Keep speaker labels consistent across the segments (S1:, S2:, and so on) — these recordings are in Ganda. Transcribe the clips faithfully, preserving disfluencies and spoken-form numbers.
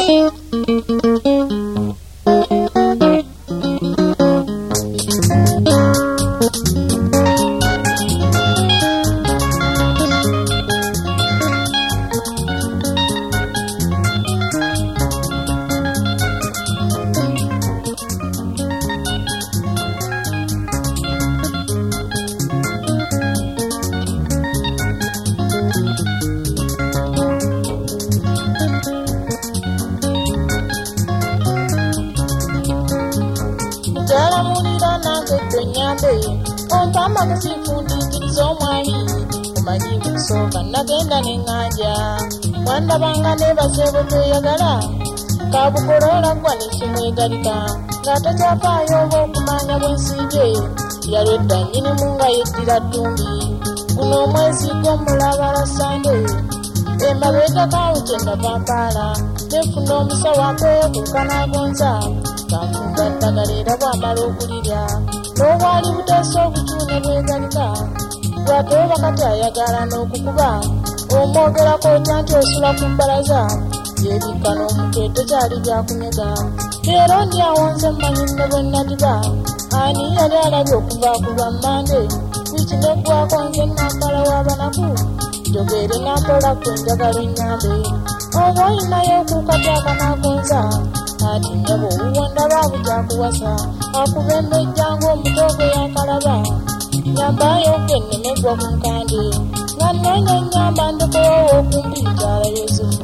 S1: Nagenda n'enganja wanda banga ne basebo tweyagala kabukolola gwa nekimwegalika ng'ate kyafaayo oba okumanya bwensiige yalwedda nnyini mu nga yeddira ttumbi guno omwezi gw'omulabala sande emabega kawuke nga pampaala nefuna omusawo akweyokuka n'agonza kanfunga ddagala era bw'amala okulirya n'obwali buteesa obucuune bwegalika bw'atooba kati ayagala n'okukuba omwogerako otya nti osula ku mbalaza yeebikka n'omutwe tekyali byakunyega leero ndi awonze mmanyi nne bwe nadiba ani yali alabye okuva ku lwa mmande wiiki neggwako nze nambala w'abanaku jogeere nampola kwe njagala ennyambe oba oyinayo okukatyaka n'agonza ati nnyabo obuwonda baabujakuwasa akuba embejja ng'omutoogo yakalaba nyambayo kennemegwa ku nkande nga nnoonya nnyamba ndekowowo okumpi mukyala Yosefu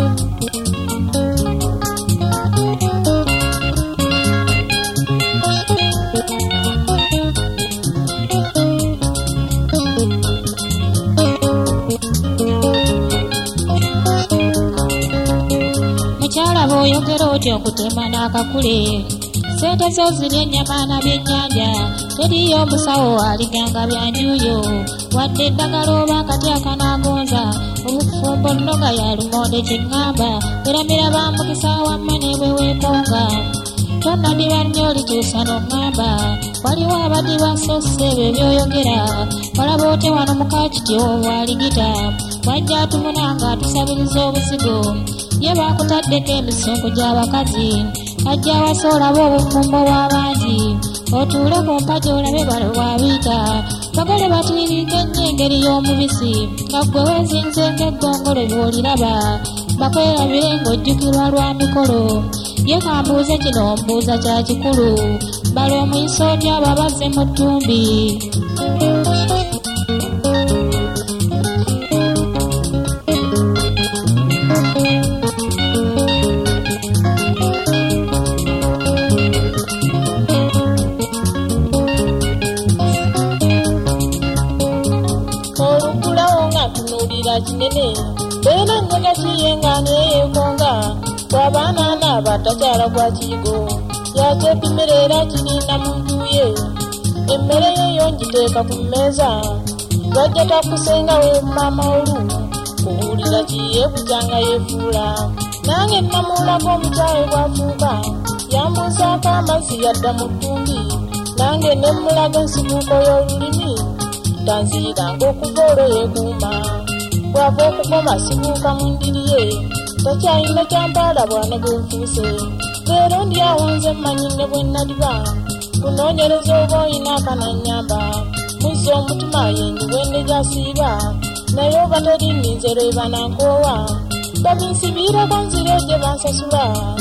S1: mukyala bw'oyogera otyo okutema n'akakule sente zo ziri ennyama na byennyanja teriyo omusawo aliganga byanjuyo wadde eddagala oba akati akanaagonza obufumbo nno nga yalumonde kyeŋŋamba eramira bamukisa wamma ne bwe weeponga tonnadiba nnyo olikyusa n'oŋŋamba waliwo abadiba so ssebo ebyoyogera walaba ote wano mukakiti obwaligita wajja atumuna nga atusabiriza obusigo ye baakutaddeko emisunku gy'abakazi ajja awasa olaba obufumbo bw'abangi otuule ku mpagi olabe balo bw'abiita bagale batiirika ennyo engeri y'omubisi nga ggwe weezinze ng'eggongolo bw'oliraba bakwerabire ng'ojjukirwa lwa mikolo ye kambuuze kino mbuuza kya kikulu balo omuyisa otya aba bazze mu ttumbi kinene beera nnyaga kiyenga neyeekonga bw'abaana n'abatakyala gwa kiyigo yakyepimira era kirinda muntu ye emmere yeyo ngiteeka ku mmeeza lwajja takusenga we maama olu kubuulira kiyeebujanga yeefuula nange namuulako omukyawe bw'afuuka yambuusaako amazzi yadda mu ttumbi nange nemmulaga ensikuuko y'olulimi tanziyiranga okuva olwo yeekuuma bw'ava okukoma sibuuka mu ndiri ye takyalina kyampaala bwana bwenfuuse leero ndi awonze mmanyi ne bwe nadiba kunoonyereza oba oyina akanannyamba muzza omutima yendi bwende gyasiiba naye oba teri nninze lweba nankoowa babinsibiirako nzire gye bansasula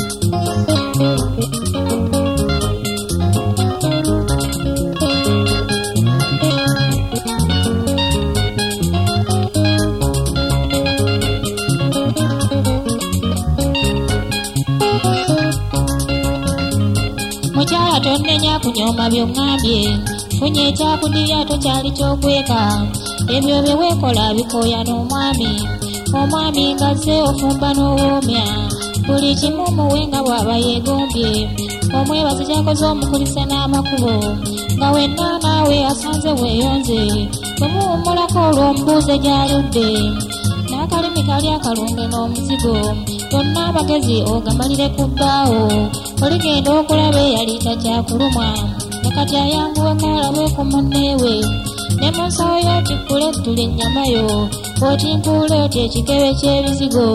S1: mukyala tonnenya kunyooma by'oŋŋambye funye ekyakuddirya tokyali ky'okweka ebyo bye weekola bikooya n'omwami omwami ngazze ofumba n'owoomya buli kimu muwe nga bw'aba yeegombye omwebazi ky'akoze omukulisa n'amakubo nga wenna naawe asanze weeyonze bwe muwummulako olw'omubuuze gy'aludde n'akalimi kali akalunge n'omuzigo bonna abagezi ogamalire ku bbaawo oligenda okulaba eyali takyakulumwa nakati ayanguweko alabe ku munneewe ne mu nsawo y'otikkule ttula ennyama yo otimpuule oti ekikebe ky'ebizigo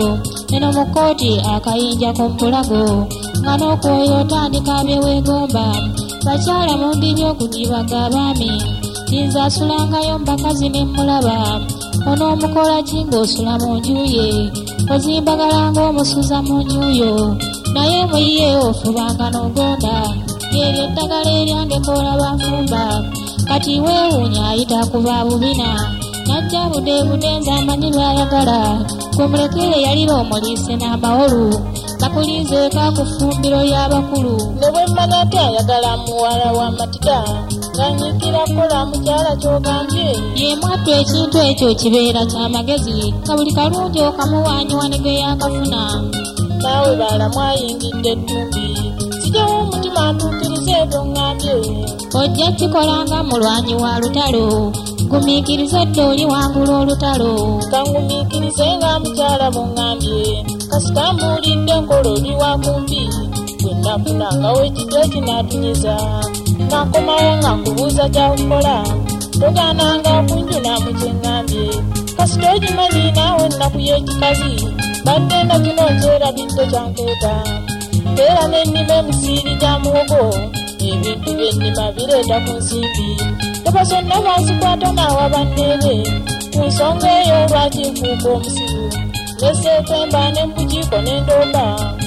S2: eno mu kkooti akayinja k'omulago nga n'okwoyo otandika abeewegomba bakyala mu ndiri okugibaga abaami yinza asulangayo mbakazi ne mulaba onoomukola ki ng'osula mu nju ye ozimbagala ng'omusuza mu nju yo naye muyiye ofubanga n'ogonda lyeryo eddagala eryandekoola banfumba kati weewuunya ayita kuba bubina najja budeebude nze amanyi lwayagala kumulekere yalira omuliise n'amawolu bakulinzeeka ku ffumbiro ly'abakulu
S1: ne bwe mmanya ate ayagala muwala wa matida ng'anyiikira kukola mukyala ky'ogambye
S2: ye mwattu ekintu ekyo kibeera ky'amagezi ka buli kalungi okamuwaanyiwa ne ge yakafuna
S1: naawe baala mwayingidde ettumbi sijawo omutima ntuukirize ebyo ŋŋambye
S2: ojja kikolanga mulwanyi wa lutalo gumiikirize dde oli wangula olutalo
S1: kangumiikirize nga mukyala bw'oŋŋambye kasita mbuulidde nkola oli wa kumpi bwe nafunangawo ekijjo kinaatunyiza nakomawo nga nkubuuza kyakukola togaananga kunjuna mu kye ŋŋambye kasita ogimanyi naawe ennaku y'ekikazi badde na kino nkyerabidde kyankeeta era n'ennima emiziiri gya muwogo ebintu by'ennima bireeta ku nsimbi teba zonna banzikwata naawa banneebe ku nsonga eyo lwaki nfuuka omusiru neseeko emba ne mbugiiko n'endomba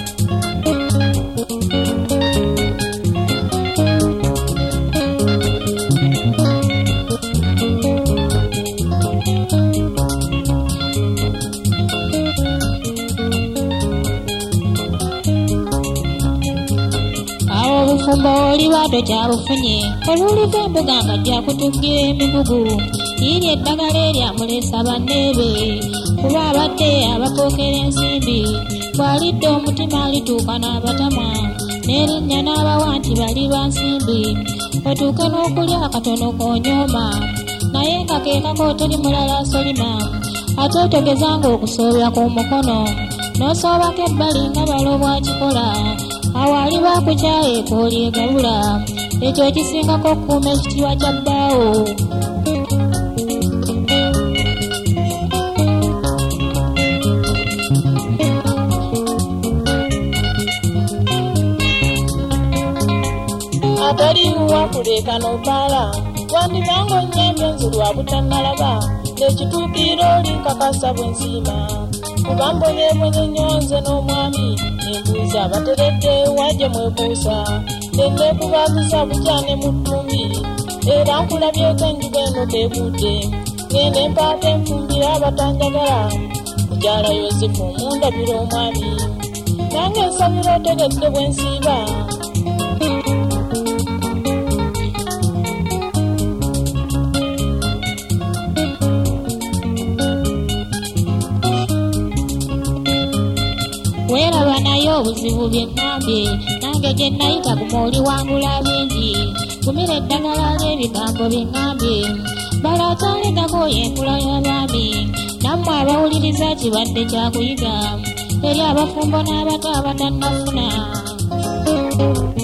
S2: obufumbo oli bw'ato kyabufunye oluliko embuga nga gyakutuggira emigugu yiri eddagala eryamulesa banneebe kuba abadde abapookera ensimbi bw'alidde omutima alituuka n'abatamwa n'erinnya n'abawa nti bali ba nsimbi otuuke n'okulya akatono koonyooma naye nga keekako teri mulala asolima ate otegezanga okusoobya ku mukono n'osoobako ebbali nga balobwa kikola awo ali bakukyaye koolyegabula ekyo kisingako okukuuma ekitiibwa kya bbaawo
S1: atali wakuleeka n'opaala wandibanga onnyambye nze lwa butannalaba ekituukiro oli nkakasa bwe nsiima kuba mbonyebonye nnyo nze n'omwami nembuuza abateredde wajje mwekuusa nenneekubagiza bukyane mu ttumbi era nkulabyeko enjuba eno keegudde ngende mpaata enfumbira abatanjagala mukyala yosefu mundabira omwami nange nsabira otegedde bwe nsiiba
S2: weeraba naye obuzibu bye ŋŋambye nange gye nayita guma oli wangula bingi gumira eddagala ly'ebigambo bye ŋŋambye bala ataalegako y'enkula y'abaami nammwe abawuliriza kibadde kyakuyiga eri abafumbo n'abato abatannafuna